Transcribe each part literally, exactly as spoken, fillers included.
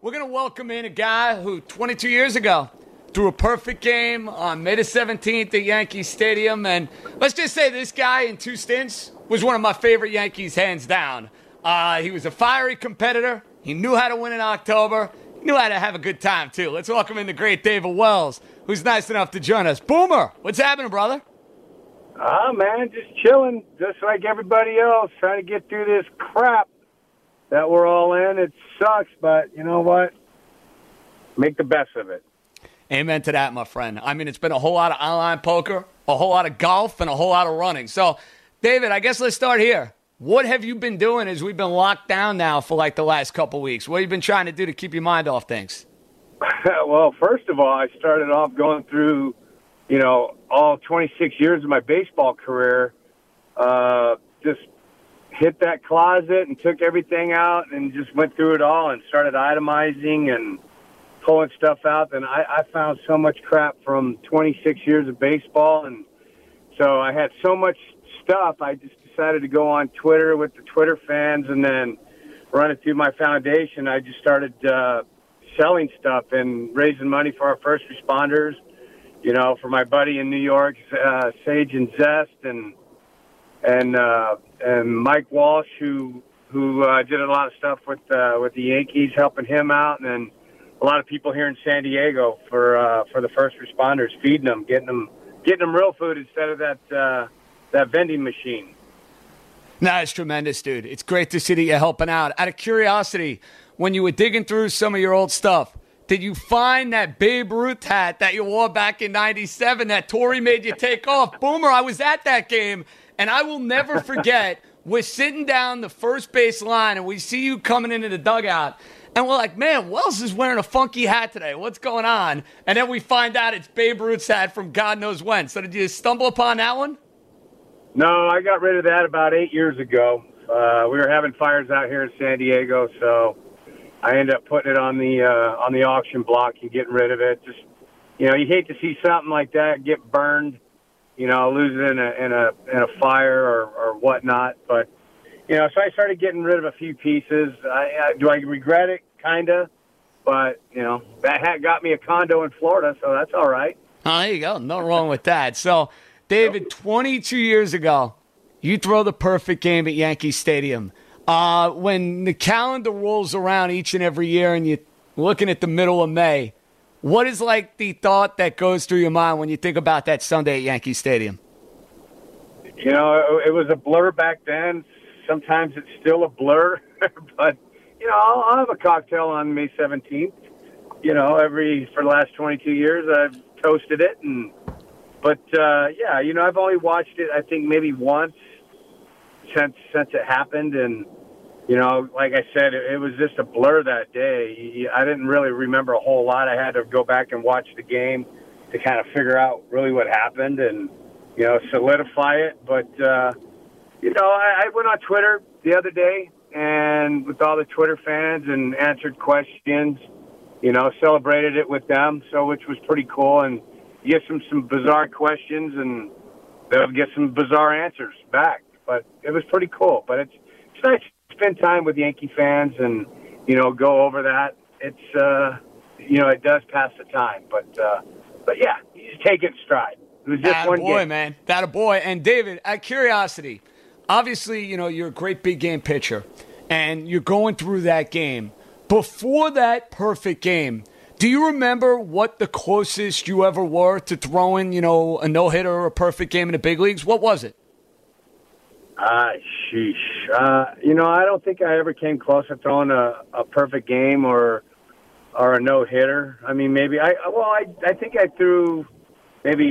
we're going to welcome in a guy who twenty-two years ago threw a perfect game on May the seventeenth at Yankee Stadium. And let's just say this guy in two stints was one of my favorite Yankees, hands down. Uh, he was a fiery competitor. He knew how to win in October. He knew how to have a good time, too. Let's welcome in the great David Wells, who's nice enough to join us. Boomer, what's happening, brother? Ah, man, just chilling, just like everybody else, trying to get through this crap that we're all in. It sucks, but you know what? Make the best of it. Amen to that, my friend. I mean, it's been a whole lot of online poker, a whole lot of golf, and a whole lot of running. So, David, I guess let's start here. What have you been doing as we've been locked down now for like the last couple weeks? What have you been trying to do to keep your mind off things? Well, first of all, I started off going through, you know, all twenty-six years of my baseball career, uh, just hit that closet and took everything out and just went through it all and started itemizing and pulling stuff out. And I, I found so much crap from twenty-six years of baseball. And so I had so much stuff, I just decided to go on Twitter with the Twitter fans and then run it through my foundation. I just started uh, selling stuff and raising money for our first responders, you know, for my buddy in New York, uh, Sage and Zest, and and uh, and Mike Walsh, who who uh, did a lot of stuff with uh, with the Yankees, helping him out, and then a lot of people here in San Diego for uh, for the first responders, feeding them, getting them getting them real food instead of that uh, that vending machine. No, it's tremendous, dude. It's great to see that you're helping out. Out of curiosity, when you were digging through some of your old stuff, did you find that Babe Ruth hat that you wore back in ninety-seven that Torey made you take off? Boomer, I was at that game, and I will never forget, we're sitting down the first base line, and we see you coming into the dugout, and we're like, man, Wells is wearing a funky hat today. What's going on? And then we find out it's Babe Ruth's hat from God knows when. So did you stumble upon that one? No, I got rid of that about eight years ago. Uh, we were having fires out here in San Diego, so I ended up putting it on the uh, on the auction block and getting rid of it. Just, you know, you hate to see something like that get burned, you know, lose it in a in a in a fire or, or whatnot. But you know, so I started getting rid of a few pieces. I, I, do I regret it? Kinda, but you know, that hat got me a condo in Florida, so that's all right. Oh, there you go. Nothing wrong with that. So, David, twenty-two years ago, you throw the perfect game at Yankee Stadium. Uh, when the calendar rolls around each and every year and you're looking at the middle of May, what is like the thought that goes through your mind when you think about that Sunday at Yankee Stadium? You know, it, it was a blur back then. Sometimes it's still a blur, but, you know, I'll, I'll have a cocktail on May seventeenth. You know, every, for the last twenty-two years, I've toasted it. And, but, uh, yeah, you know, I've only watched it, I think, maybe once since, since it happened. And, you know, like I said, it, it was just a blur that day. I didn't really remember a whole lot. I had to go back and watch the game to kind of figure out really what happened and, you know, solidify it. But, uh, you know, I, I went on Twitter the other day and with all the Twitter fans and answered questions, you know, celebrated it with them, so which was pretty cool. And you get some, some bizarre questions and they'll get some bizarre answers back. But it was pretty cool. But it's, it's nice to spend time with Yankee fans and, you know, go over that. It's, uh, you know, it does pass the time. But, uh, but yeah, you just take it in stride. It was just That one boy, game. man. That a boy. And David, out of curiosity, obviously, you know, you're a great big game pitcher, and you're going through that game. Before that perfect game, do you remember what the closest you ever were to throwing, you know, a no-hitter or a perfect game in the big leagues? What was it? Uh, sheesh. Uh, you know, I don't think I ever came close to throwing a, a perfect game or or a no-hitter. I mean, maybe I well, I I think I threw maybe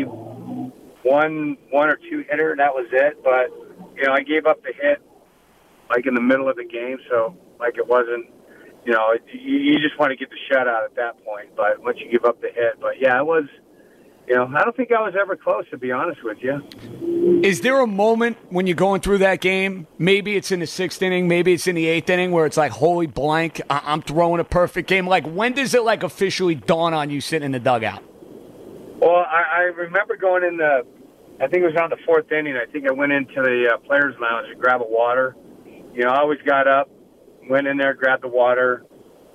one one or two hitter. That was it. But you know, I gave up the hit like in the middle of the game, so like it wasn't. You know, it, you, you just want to get the shutout at that point. But once you give up the hit, but yeah, it was. You know, I don't think I was ever close, to be honest with you. Is there a moment when you're going through that game, maybe it's in the sixth inning, maybe it's in the eighth inning, where it's like, holy blank, I- I'm throwing a perfect game? Like, when does it, like, officially dawn on you sitting in the dugout? Well, I, I remember going in the, I think it was around the fourth inning. I think I went into the uh, players' lounge to grab a water. You know, I always got up, went in there, grabbed the water,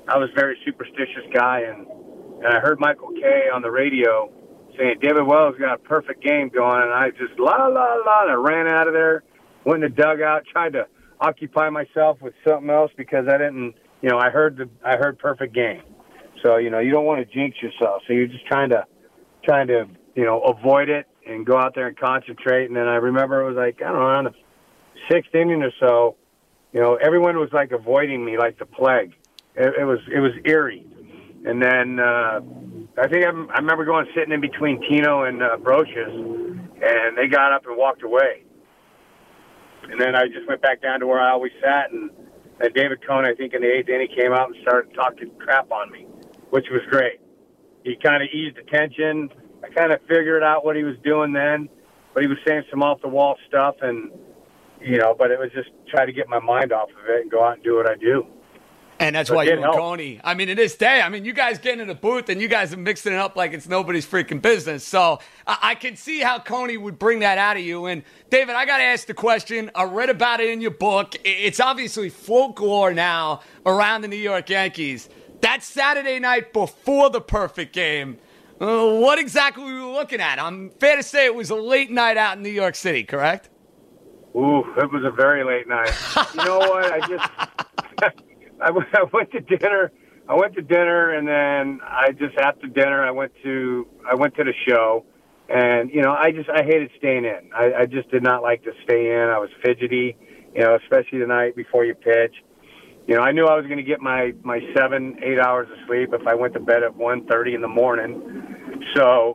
I was a very superstitious guy, and, and I heard Michael Kay on the radio saying David Wells got a perfect game going, and I just la la la, and I ran out of there, went in the dugout, tried to occupy myself with something else because I didn't, you know, I heard the I heard perfect game. So you know, you don't want to jinx yourself, so you're just trying to trying to you know avoid it and go out there and concentrate. And then I remember it was like I don't know around the sixth inning or so, you know, everyone was like avoiding me like the plague. It, it was it was eerie. And then uh, I think I, I remember going sitting in between Tino and uh, Brochus, and they got up and walked away. And then I just went back down to where I always sat, and, and David Cone, I think in the eighth inning, came out and started talking crap on me, which was great. He kind of eased the tension. I kind of figured out what he was doing then, but he was saying some off-the-wall stuff, and, you know, but it was just try to get my mind off of it and go out and do what I do. And that's So why it you did and help. Coney, I mean, to this day, I mean, you guys get in the booth and you guys are mixing it up like it's nobody's freaking business. So I, I can see how Coney would bring that out of you. And David, I got to ask the question. I read about it in your book. I- It's obviously folklore now around the New York Yankees. That Saturday night before the perfect game, uh, what exactly were we looking at? I'm fair to say it was a late night out in New York City, correct? Ooh, it was a very late night. You know what? I just I went I went to dinner. I went to dinner, and then I just after dinner I went to I went to the show, and you know I just I hated staying in. I, I just did not like to stay in. I was fidgety, you know, especially the night before you pitch. You know, I knew I was going to get my my seven eight hours of sleep if I went to bed at one thirty in the morning. So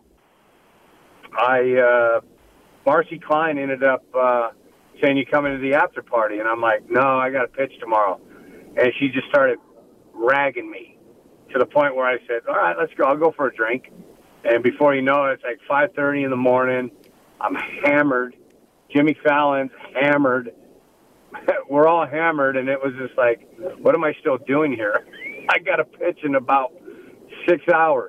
I uh, Marcy Klein ended up uh, saying, "You coming to the after party?" And I'm like, "No, I got to pitch tomorrow." And she just started ragging me to the point where I said, all right, let's go. I'll go for a drink. And before you know it, it's like five thirty in the morning. I'm hammered. Jimmy Fallon's hammered. We're all hammered. And it was just like, what am I still doing here? I got to pitch in about six hours.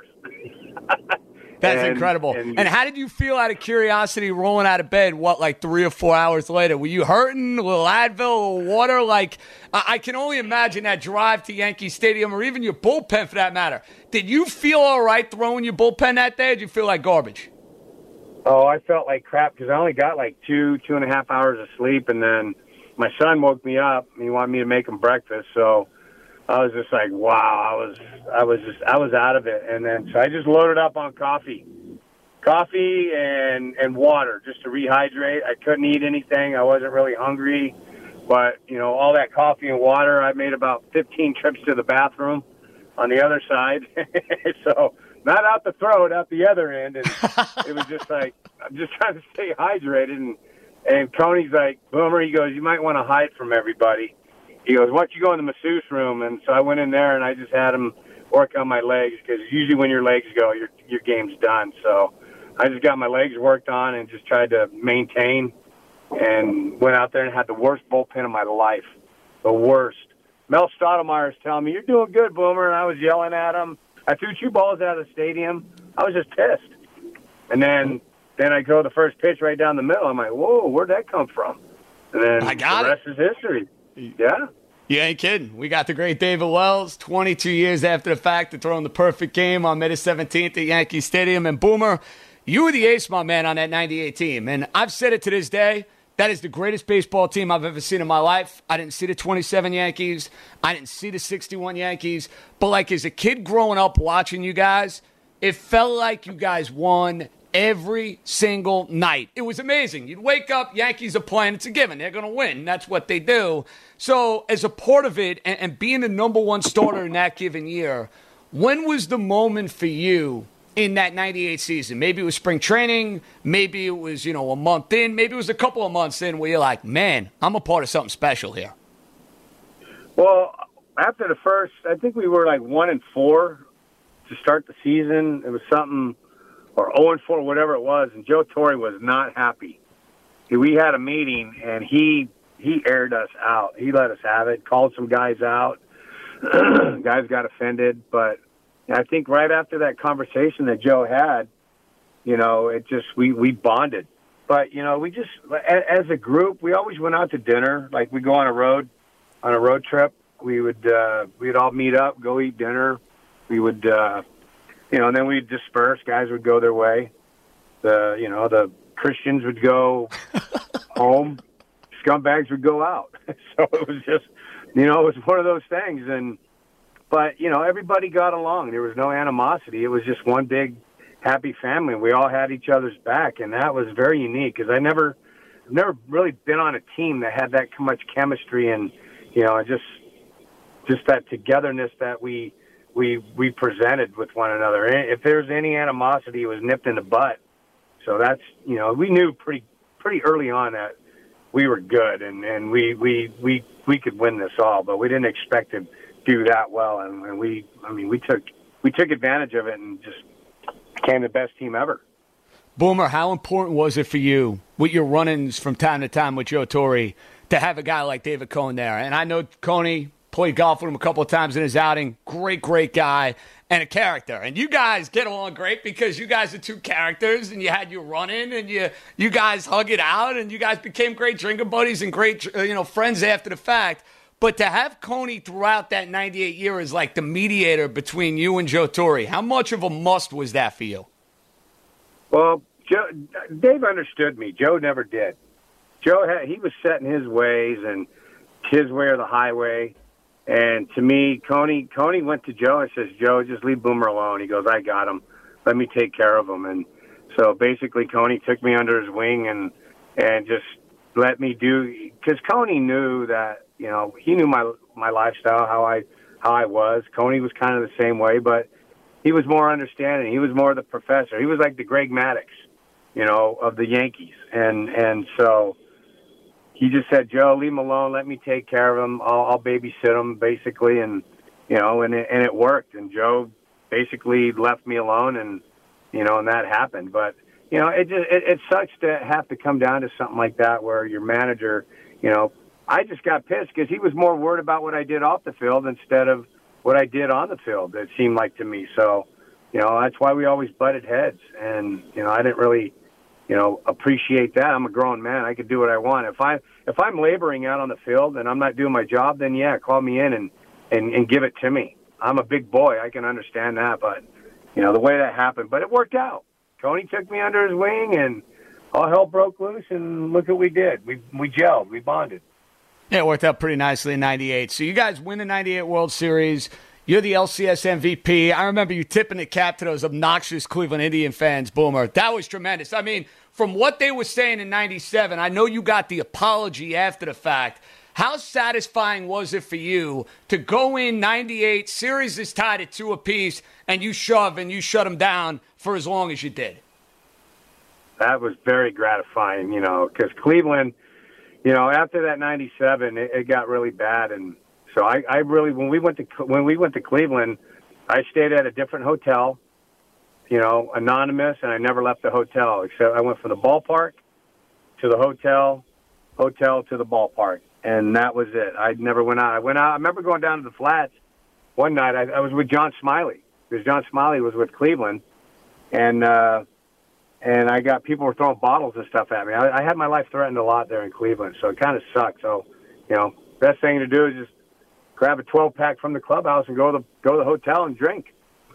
That's And- incredible. and- And how did you feel out of curiosity rolling out of bed, what, like three or four hours later? Were you hurting? A little Advil, a little water? Like, I, I can only imagine that drive to Yankee Stadium or even your bullpen for that matter. Did you feel all right throwing your bullpen that day, or did you feel like garbage? Oh, I felt like crap because I only got like two, two and a half hours of sleep. And then my son woke me up and he wanted me to make him breakfast. So I was just like, wow, I was, I was just, I was out of it. And then, so I just loaded up on coffee, coffee and, and water just to rehydrate. I couldn't eat anything. I wasn't really hungry, but you know, all that coffee and water, I made about fifteen trips to the bathroom on the other side. So not out the throat, out the other end. And it was just like, I'm just trying to stay hydrated. And, and Coney's like, Boomer, he goes, you might want to hide from everybody. He goes, why don't you go in the masseuse room? And so I went in there and I just had him work on my legs because usually when your legs go, your your game's done. So I just got my legs worked on and just tried to maintain and went out there and had the worst bullpen of my life. The worst. Mel Stottlemyre is telling me, you're doing good, Boomer. And I was yelling at him. I threw two balls out of the stadium. I was just pissed. And then then I go the first pitch right down the middle. I'm like, whoa, where'd that come from? And then I got the it. rest is history. Yeah. You ain't kidding. We got the great David Wells, twenty-two years after the fact, to throwing the perfect game on May the seventeenth at Yankee Stadium. And Boomer, you were the ace, my man, on that ninety-eight team. And I've said it to this day, that is the greatest baseball team I've ever seen in my life. I didn't see the twenty-seven Yankees. I didn't see the sixty-one Yankees. But like as a kid growing up watching you guys, it felt like you guys won every single night. It was amazing. You'd wake up, Yankees are playing. It's a given. They're going to win. That's what they do. So as a part of it and, and being the number one starter in that given year, when was the moment for you in that ninety-eight season? Maybe it was spring training. Maybe it was, you know, a month in. Maybe it was a couple of months in where you're like, man, I'm a part of something special here. Well, after the first, I think we were like one and four to start the season. It was something, or zero and four, whatever it was. And Joe Torre was not happy. We had a meeting, and he he aired us out. He let us have it. Called some guys out. Guys got offended, but I think right after that conversation that Joe had, you know, it just we we bonded. But you know, we just as a group, we always went out to dinner. Like we go on a road on a road trip, We would uh, we'd all meet up, go eat dinner. We would, uh, you know, and then we'd disperse. Guys would go their way. The you know the Christians would go home. Scumbags would go out. So it was just, you know, it was one of those things. And but you know, everybody got along. There was no animosity. It was just one big happy family. We all had each other's back, and that was very unique because I never, never really been on a team that had that much chemistry and, you know, just, just that togetherness that we, we, we presented with one another. If there was any animosity, it was nipped in the butt. So that's, you know, we knew pretty, pretty early on that we were good and, and we, we, we, we could win this all, but we didn't expect to do that well. And, and we, I mean, we took, we took advantage of it and just became the best team ever. Boomer, how important was it for you with your run-ins from time to time with Joe Torre to have a guy like David Cone there? And I know Coney played golf with him a couple of times in his outing. Great, great guy and a character. And you guys get along great because you guys are two characters and you had your run-in and you you guys hug it out and you guys became great drinking buddies and great you know friends after the fact. But to have Coney throughout that ninety-eight year as like the mediator between you and Joe Torre, how much of a must was that for you? Well, Joe, Dave understood me. Joe never did. Joe had, he was set in his ways and his way or the highway. And to me, Coney, Coney went to Joe and says, Joe, just leave Boomer alone. He goes, I got him. Let me take care of him. And so basically Coney took me under his wing and, and just let me do, because Coney knew that, you know, he knew my, my lifestyle, how I, how I was. Coney was kind of the same way, but he was more understanding. He was more the professor. He was like the Greg Maddux, you know, of the Yankees. And, and so he just said, Joe, leave him alone. Let me take care of him. I'll, I'll babysit him basically. And, you know, and it, and it worked. And Joe basically left me alone and, you know, and that happened. But, you know, it just, it, it sucks to have to come down to something like that where your manager, you know, I just got pissed because he was more worried about what I did off the field instead of what I did on the field, it seemed like to me. So, you know, that's why we always butted heads. And, you know, I didn't really, you know, appreciate that. I'm a grown man. I could do what I want. If, I, if I'm laboring out on the field and I'm not doing my job, then, yeah, call me in and, and, and give it to me. I'm a big boy. I can understand that. But, you know, the way that happened. But it worked out. Coney took me under his wing, and all hell broke loose, and look what we did. We, we gelled. We bonded. Yeah, it worked out pretty nicely in ninety-eight. So you guys win the ninety-eight World Series. You're the L C S M V P. I remember you tipping the cap to those obnoxious Cleveland Indian fans, Boomer. That was tremendous. I mean, from what they were saying in ninety-seven, I know you got the apology after the fact. How satisfying was it for you to go in ninety-eight, series is tied at two apiece, and you shove and you shut them down for as long as you did? That was very gratifying, you know, because Cleveland – you know, after that ninety-seven, it, it got really bad, and so I, I really when we went to when we went to Cleveland, I stayed at a different hotel, you know, anonymous, and I never left the hotel except I went from the ballpark to the hotel, hotel to the ballpark, and that was it. I never went out. I went out. I remember going down to the flats one night. I, I was with John Smiley because John Smiley was with Cleveland, and. uh And I got people were throwing bottles and stuff at me. I, I had my life threatened a lot there in Cleveland, so it kind of sucked. So, you know, best thing to do is just grab a twelve pack from the clubhouse and go to the, go to the hotel and drink.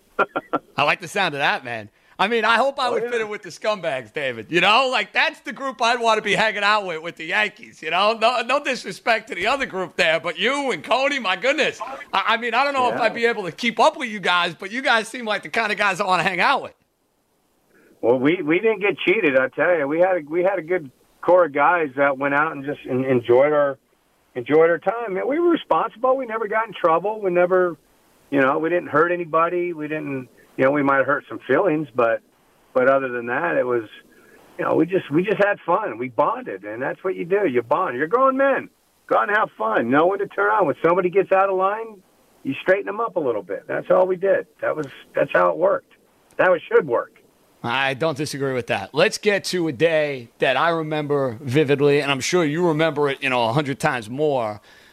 I like the sound of that, man. I mean, I hope I oh, would yeah. fit in with the scumbags, David. You know, like that's the group I'd want to be hanging out with, with the Yankees. You know, no, no disrespect to the other group there, but you and Coney, my goodness. I, I mean, I don't know yeah. if I'd be able to keep up with you guys, but you guys seem like the kind of guys I want to hang out with. Well, we, we didn't get cheated, I tell you. We had a, we had a good core of guys that went out and just enjoyed our enjoyed our time. We were responsible. We never got in trouble. We never, you know, we didn't hurt anybody. We didn't, you know, we might have hurt some feelings, but but other than that, it was, you know, we just we just had fun. We bonded, and that's what you do. You bond. You're grown men. Go out and have fun. Know when to turn on. When somebody gets out of line, you straighten them up a little bit. That's all we did. That was that's how it worked. That was, should work. I don't disagree with that. Let's get to a day that I remember vividly, and I'm sure you remember it, you know, a hundred times more.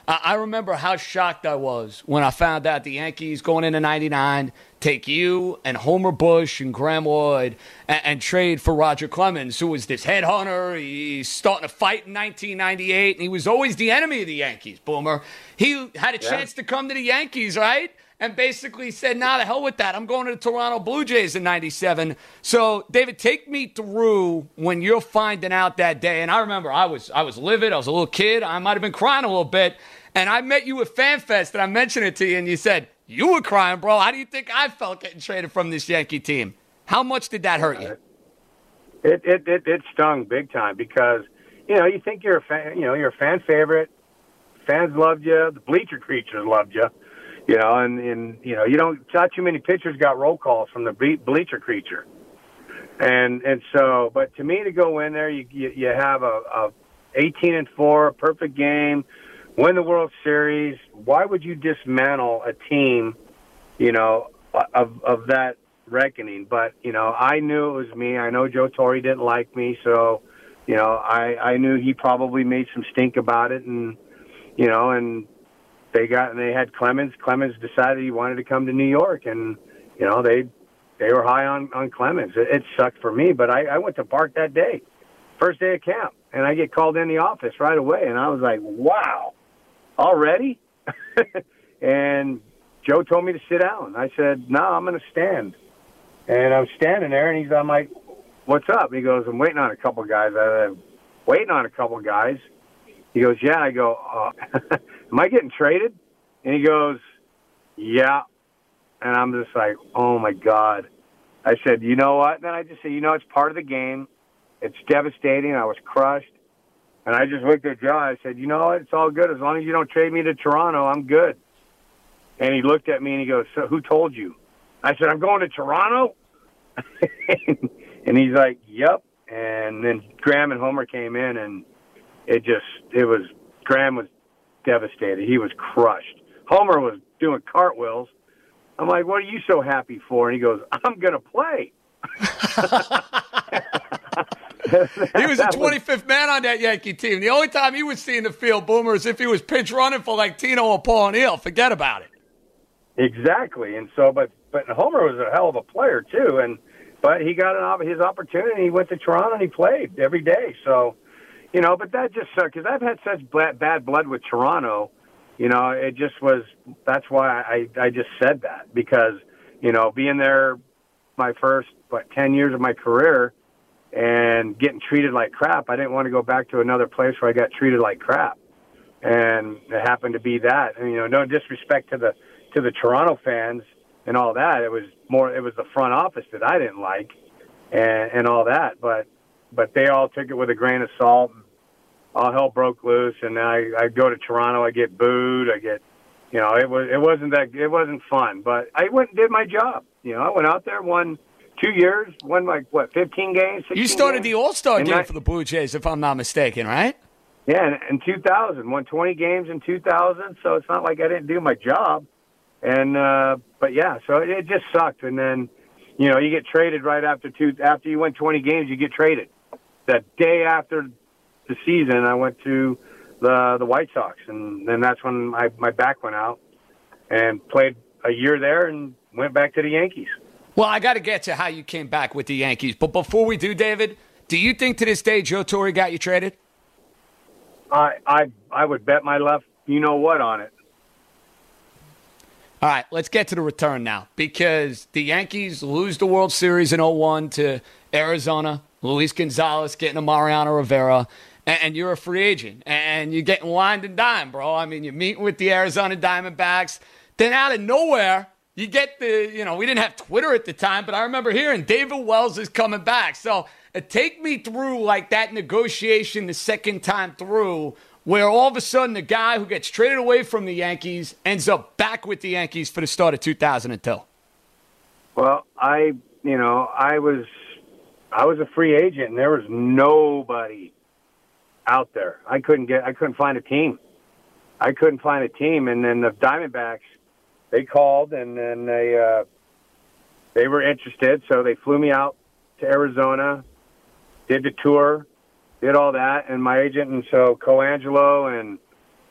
I, I remember how shocked I was when I found out the Yankees going into ninety-nine take you and Homer Bush and Graham Lloyd and, and trade for Roger Clemens, who was this headhunter. He's starting to fight in nineteen ninety-eight, and he was always the enemy of the Yankees, Boomer. He had a Yeah. chance to come to the Yankees, right? And basically said, nah, the hell with that. I'm going to the Toronto Blue Jays in ninety-seven. So, David, take me through when you're finding out that day. And I remember I was I was livid. I was a little kid. I might have been crying a little bit. And I met you at FanFest, and I mentioned it to you, and you said, you were crying, bro. How do you think I felt getting traded from this Yankee team? How much did that hurt you? It it it, it stung big time because, you know, you think you're a fan, you know, you're a fan favorite. Fans loved you. The bleacher creatures loved you. You know, and, and, you know, you don't, not too many pitchers got roll calls from the ble- bleacher creature. And, and so, but to me to go in there, you, you, you have a, a eighteen and four, perfect game, win the World Series. Why would you dismantle a team, you know, of, of that reckoning? But, you know, I knew it was me. I know Joe Torre didn't like me. So, you know, I, I knew he probably made some stink about it. And, you know, and, They got and they had Clemens. Clemens decided he wanted to come to New York, and you know they they were high on on Clemens. It, it sucked for me, but I, I went to Park that day, first day of camp, and I get called in the office right away, and I was like, "Wow, already?" And Joe told me to sit down. I said, "No, I'm going to stand," and I'm standing there, and he's I'm like, "What's up?" And he goes, "I'm waiting on a couple guys." I'm waiting on a couple guys. He goes, "Yeah." I go, uh, "Am I getting traded?" And he goes, "Yeah." And I'm just like, "Oh my God." I said, "You know what?" And then I just said, "You know, it's part of the game. It's devastating." I was crushed. And I just looked at Joe. I said, "You know what? It's all good. As long as you don't trade me to Toronto, I'm good." And he looked at me and he goes, "So who told you?" I said, "I'm going to Toronto." And he's like, "Yep." And then Graham and Homer came in, and it just, it was, Graham was devastated. He was crushed. Homer was doing cartwheels. I'm like, "What are you so happy for?" And he goes, "I'm going to play." He was the twenty-fifth man on that Yankee team. The only time he was seeing the field, Boomer, is if he was pinch running for like Tino or Paul O'Neill. Forget about it. Exactly. And so, but, but Homer was a hell of a player too. And, but he got an, his opportunity. He went to Toronto and he played every day. So, you know, but that just sucked because I've had such bad blood with Toronto. You know, it just was, that's why I, I just said that because, you know, being there my first, what, ten years of my career and getting treated like crap, I didn't want to go back to another place where I got treated like crap. And it happened to be that. And, you know, no disrespect to the, to the Toronto fans and all that. It was more, it was the front office that I didn't like and, and all that. But, but they all took it with a grain of salt. All hell broke loose, and I, I go to Toronto. I get booed. I get, you know, it was it wasn't that it wasn't fun. But I went and did my job. You know, I went out there, won two years, won like what, fifteen games. You started games? the All Star game I, for the Blue Jays, if I'm not mistaken, right? Yeah, in, in two thousand, won twenty games in two thousand. So it's not like I didn't do my job. And uh, but yeah, so it, it just sucked. And then, you know, you get traded right after two. After you win twenty games, you get traded. The day after the season, I went to the the White Sox, and then that's when my, my back went out and played a year there and went back to the Yankees. Well, I got to get to how you came back with the Yankees. But before we do, David, do you think to this day Joe Torre got you traded? I I I would bet my left you know what on it. All right, let's get to the return now because the Yankees lose the World Series in oh one to Arizona. Luis Gonzalez getting a Mariano Rivera. And you're a free agent, and you're getting wined and dined, bro. I mean, you're meeting with the Arizona Diamondbacks. Then out of nowhere, you get the, you know, we didn't have Twitter at the time, but I remember hearing David Wells is coming back. So uh, take me through, like, that negotiation the second time through where all of a sudden the guy who gets traded away from the Yankees ends up back with the Yankees for the start of two thousand two. Well, I, you know, I was, I was a free agent, and there was nobody out there. I couldn't get, I couldn't find a team. I couldn't find a team. And then the Diamondbacks, they called and then they, uh, they were interested. So they flew me out to Arizona, did the tour, did all that. And my agent, and so Coangelo and,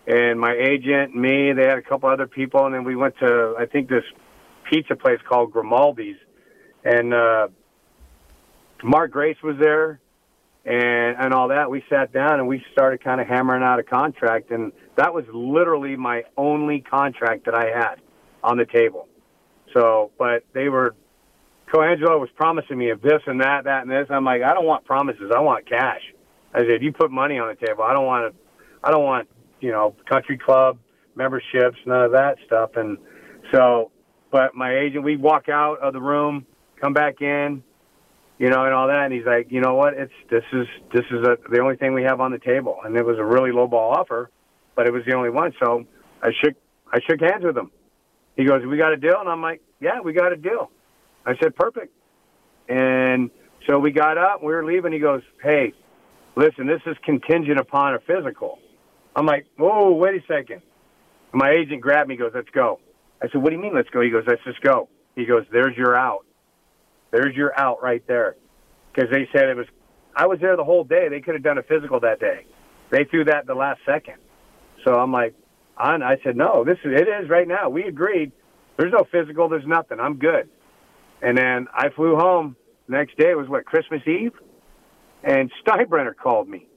and my agent, me, they had a couple other people, and then we went to, I think, this pizza place called Grimaldi's, and uh, Mark Grace was there, and and all that. We sat down and we started kind of hammering out a contract, and that was literally my only contract that I had on the table. So, but they were, Coangelo was promising me of this and that, that and this. I'm like, I don't want promises. I want cash. I said, you put money on the table. I don't want to, I don't want, you know, country club memberships, none of that stuff. And so, but my agent, we walk out of the room, come back in, you know, and all that. And he's like, you know what? It's, this is, this is a, the only thing we have on the table. And it was a really low ball offer, but it was the only one. So I shook, I shook hands with him. He goes, we got a deal? And I'm like, yeah, we got a deal. I said, perfect. And so we got up, we were leaving. He goes, hey, listen, this is contingent upon a physical. I'm like, whoa, wait a second. And my agent grabbed me, goes, let's go. I said, what do you mean, let's go? He goes, let's just go. He goes, there's your out. There's your out right there. Because they said it was, I was there the whole day. They could have done a physical that day. They threw that the last second. So I'm like, I said, no, this is, it is right now. We agreed. There's no physical. There's nothing. I'm good. And then I flew home. Next day, it was, what, Christmas Eve? And Steinbrenner called me.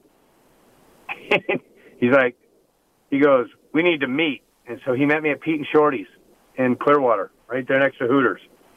He's like, he goes, we need to meet. And so he met me at Pete and Shorty's in Clearwater, right there next to Hooters.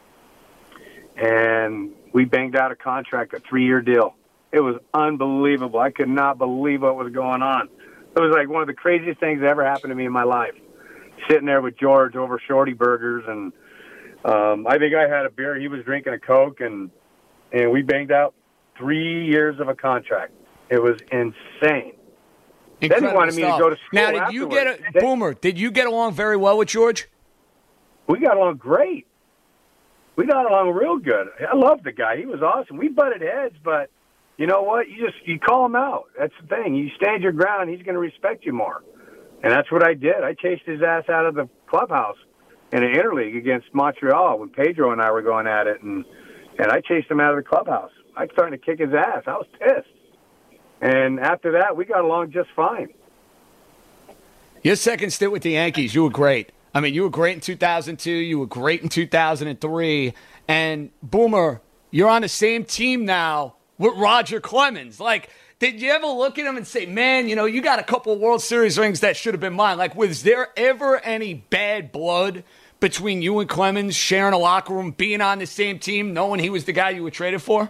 And we banged out a contract, a three-year deal. It was unbelievable. I could not believe what was going on. It was like one of the craziest things that ever happened to me in my life. Sitting there with George over Shorty Burgers, and um, I think I had a beer. He was drinking a Coke, and and we banged out three years of a contract. It was insane. Incredible then he wanted stuff. me to go to school Now, did afterwards. you get a, Boomer, did you get along very well with George? We got along great. We got along real good. I loved the guy. He was awesome. We butted heads, but you know what? You just you call him out. That's the thing. You stand your ground, he's going to respect you more. And that's what I did. I chased his ass out of the clubhouse in an interleague against Montreal when Pedro and I were going at it, and and I chased him out of the clubhouse. I was starting to kick his ass. I was pissed. And after that, we got along just fine. Your second stint with the Yankees, you were great. I mean, you were great in two thousand two. You were great in two thousand three. And, Boomer, you're on the same team now with Roger Clemens. Like, did you ever look at him and say, man, you know, you got a couple of World Series rings that should have been mine? Like, was there ever any bad blood between you and Clemens, sharing a locker room, being on the same team, knowing he was the guy you were traded for?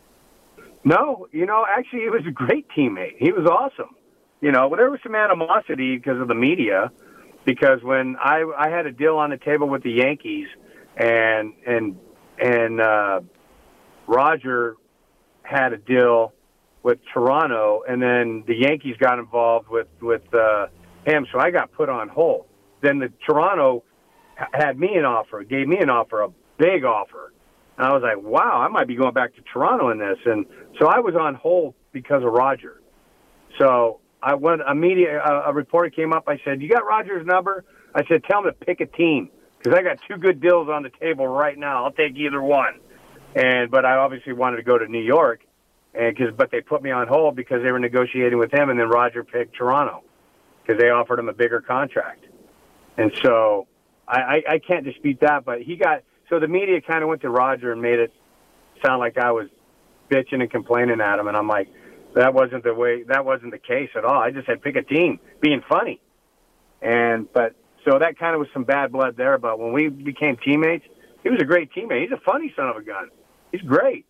No, you know, actually, he was a great teammate. He was awesome. You know, well, there was some animosity because of the media, because when I I had a deal on the table with the Yankees, and and and uh, Roger had a deal with Toronto, and then the Yankees got involved with with uh, him, so I got put on hold. Then the Toronto had me an offer, gave me an offer, a big offer. And I was like, wow, I might be going back to Toronto in this. And so I was on hold because of Roger. So I went, a media, a, a reporter came up. I said, you got Roger's number? I said, tell him to pick a team, because I got two good deals on the table right now. I'll take either one. And but I obviously wanted to go to New York, and cause, but they put me on hold because they were negotiating with him, and then Roger picked Toronto because they offered him a bigger contract. And so I, I, I can't dispute that, but he got – so the media kind of went to Roger and made it sound like I was bitching and complaining at him, and I'm like, that wasn't the way – that wasn't the case at all. I just said pick a team, being funny. And but so that kind of was some bad blood there, but when we became teammates, he was a great teammate. He's a funny son of a gun. He's great.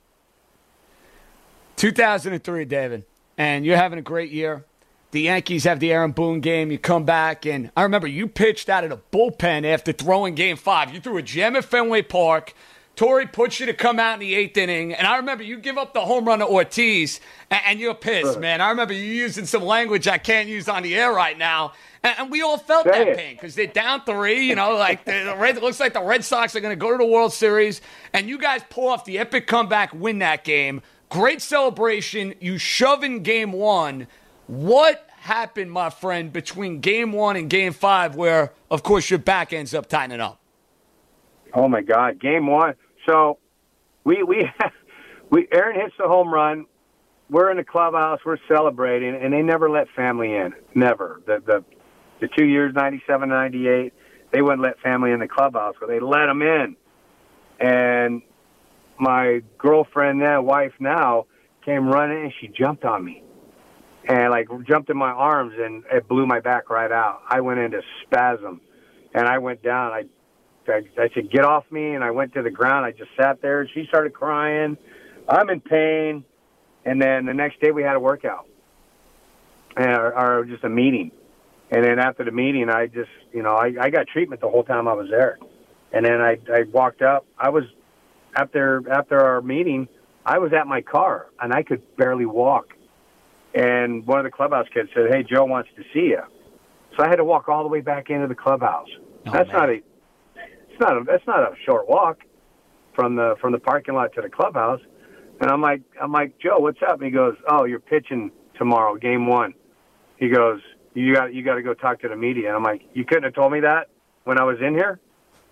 two thousand three, David, and you're having a great year. The Yankees have the Aaron Boone game. You come back, and I remember you pitched out of the bullpen after throwing game five. You threw a gem at Fenway Park. Torrey pushed you to come out in the eighth inning, and I remember you give up the home run to Ortiz, and, and you're pissed, Sure. man. I remember you using some language I can't use on the air right now, and, and we all felt Say that it. pain because they're down three. You know, like the, the Red, it looks like the Red Sox are going to go to the World Series, and you guys pull off the epic comeback, win that game. Great celebration. You shove in game one. What happened, my friend, between game one and game five where, of course, your back ends up tightening up? Oh, my God. Game one. So we, we, we, Aaron hits the home run. We're in the clubhouse. We're celebrating, and they never let family in. Never. The, the, the two years, ninety-seven, ninety-eight, they wouldn't let family in the clubhouse, but they let them in. And my girlfriend then, wife now, came running and she jumped on me. And, like, jumped in my arms, and it blew my back right out. I went into spasm, and I went down. I, I, I said, get off me, and I went to the ground. I just sat there, and she started crying. I'm in pain. And then the next day we had a workout, and or, or just a meeting. And then after the meeting, I just, you know, I, I got treatment the whole time I was there. And then I, I walked up. I was, after after our meeting, I was at my car, and I could barely walk. And one of the clubhouse kids said, hey, Joe wants to see you. So I had to walk all the way back into the clubhouse. Oh, that's man. not a, it's not a, that's not a short walk from the from the parking lot to the clubhouse. And I'm like, I'm like, Joe, what's up? And he goes, oh, you're pitching tomorrow, game one. He goes, you got you got to go talk to the media. And I'm like, you couldn't have told me that when I was in here.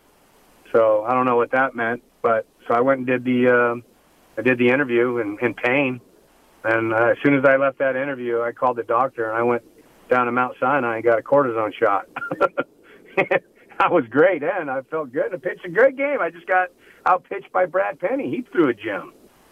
So I don't know what that meant, but so I went and did the, uh, I did the interview in, in pain. And uh, as soon as I left that interview, I called the doctor, and I went down to Mount Sinai and got a cortisone shot. I was great, and I felt good. I pitched a great game. I just got out-pitched by Brad Penny. He threw a gem.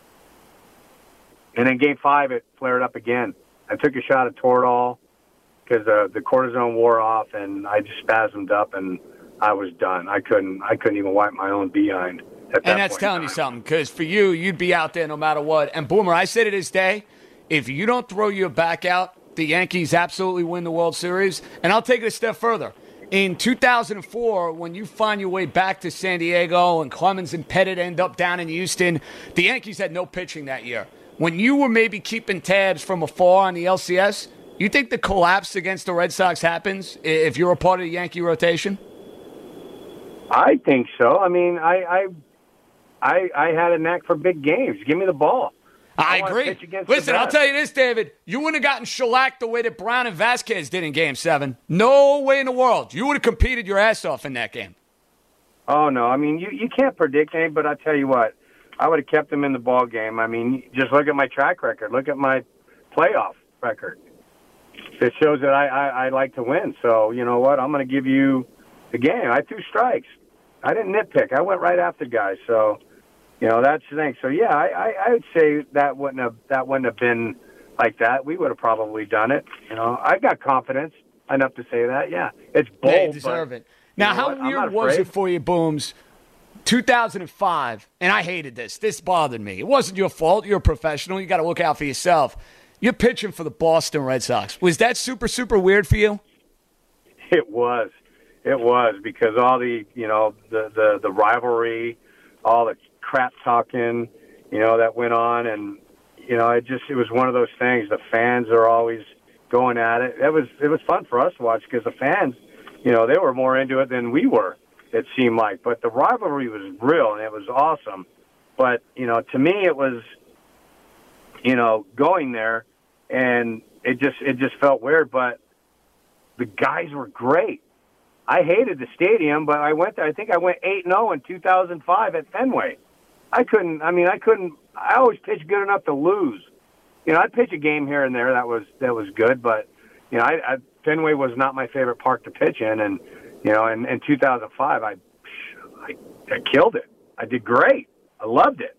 And then game five, it flared up again. I took a shot of Toradol because uh, the cortisone wore off, and I just spasmed up, and I was done. I couldn't. I couldn't even wipe my own behind. That and that's telling you something, because for you, you'd be out there no matter what. And, Boomer, I say to this day, if you don't throw your back out, the Yankees absolutely win the World Series. And I'll take it a step further. In two thousand four, when you find your way back to San Diego and Clemens and Pettit end up down in Houston, the Yankees had no pitching that year. When you were maybe keeping tabs from afar on the L C S, you think the collapse against the Red Sox happens if you're a part of the Yankee rotation? I think so. I mean, I... I I, I had a knack for big games. Give me the ball. I, I agree. Listen, I'll tell you this, David. You wouldn't have gotten shellacked the way that Brown and Vasquez did in Game seven. No way in the world. You would have competed your ass off in that game. Oh, no. I mean, you, you can't predict anything, but I'll tell you what. I would have kept them in the ball game. I mean, just look at my track record. Look at my playoff record. It shows that I, I, I like to win. So, you know what? I'm going to give you the game. I threw strikes. I didn't nitpick. I went right after guys. So, you know, that's the thing. So, yeah, I, I, I would say that wouldn't have that wouldn't have been like that. We would have probably done it. You know, I got confidence enough to say that. Yeah, it's bold. Yeah, you deserve but, it. Now, you know how what? weird was it for you, Booms? two thousand five, and I hated this. This bothered me. It wasn't your fault. You're a professional. You got to look out for yourself. You're pitching for the Boston Red Sox. Was that super, super weird for you? It was. It was, because all the, you know, the, the, the rivalry, all the crap talking, you know, that went on. And, you know, it just, it was one of those things. The fans are always going at it. It was, it was fun for us to watch, because the fans, you know, they were more into it than we were, it seemed like. But the rivalry was real, and it was awesome. But, you know, to me, it was, you know, going there, and it just, it just felt weird. But the guys were great. I hated the stadium, but I went there. I think I went eight and oh in two thousand five at Fenway. I couldn't, I mean, I couldn't, I always pitched good enough to lose. You know, I'd pitch a game here and there that was, that was good, but, you know, I, I Fenway was not my favorite park to pitch in. And, you know, in, in two thousand five, I, I, I killed it. I did great. I loved it.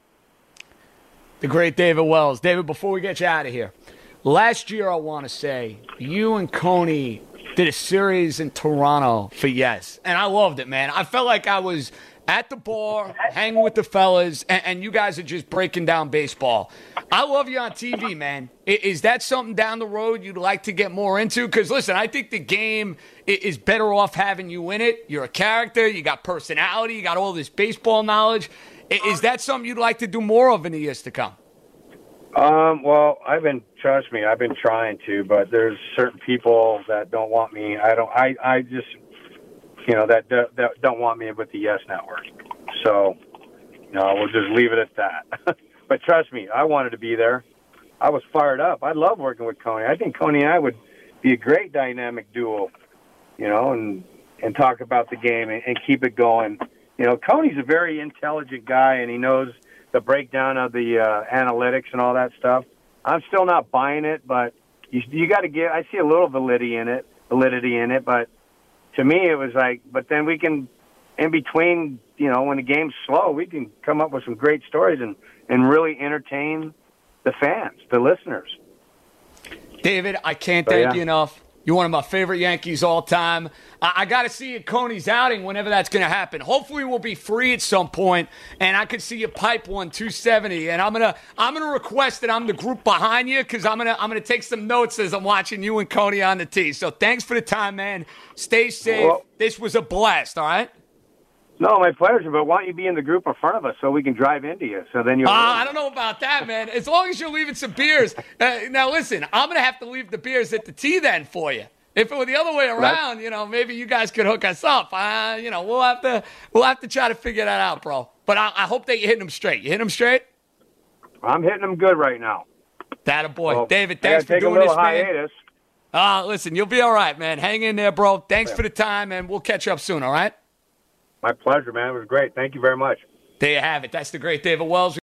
The great David Wells. David, before we get you out of here, last year I want to say you and Coney did a series in Toronto for Yes, and I loved it, man. I felt like I was at the bar, hanging with the fellas, and, and you guys are just breaking down baseball. I love you on T V, man. Is, is that something down the road you'd like to get more into? Because, listen, I think the game is better off having you in it. You're a character. You got personality. You got all this baseball knowledge. Is that something you'd like to do more of in the years to come? Um, well, I've been, trust me, I've been trying to, but there's certain people that don't want me. I don't, I, I just, you know, that, that don't want me with the Yes Network. So, you know, we'll just leave it at that. But trust me, I wanted to be there. I was fired up. I love working with Coney. I think Coney and I would be a great dynamic duo, you know, and, and talk about the game and, and keep it going. You know, Coney's a very intelligent guy, and he knows the breakdown of the uh, analytics and all that stuff. I'm still not buying it, but you, you got to get. I see a little validity in it. validity in it. But to me, it was like, but then we can, in between, you know, when the game's slow, we can come up with some great stories and, and really entertain the fans, the listeners. David, I can't So, thank yeah. you enough. You're one of my favorite Yankees all time. I, I got to see you at Coney's outing whenever that's going to happen. Hopefully, we'll be free at some point, and I could see you pipe one two seventy. And I'm gonna I'm gonna request that I'm the group behind you because I'm gonna I'm gonna take some notes as I'm watching you and Coney on the tee. So thanks for the time, man. Stay safe. Well- This was a blast. All right. No, my pleasure. But why don't you be in the group in front of us so we can drive into you? So then you'll. Uh, I don't know about that, man. As long as you're leaving some beers. Uh, now, listen, I'm going to have to leave the beers at the tee then for you. If it were the other way around, you know, maybe you guys could hook us up. Uh, you know, we'll have to we'll have to try to figure that out, bro. But I, I hope that you're hitting them straight. You hitting them straight? I'm hitting them good right now. That a boy. Well, David, I thanks gotta for take a doing little this, man. hiatus. Uh, listen, you'll be all right, man. Hang in there, bro. Thanks for the time, and we'll catch up soon, all right? My pleasure, man. It was great. Thank you very much. There you have it. That's the great David Wells.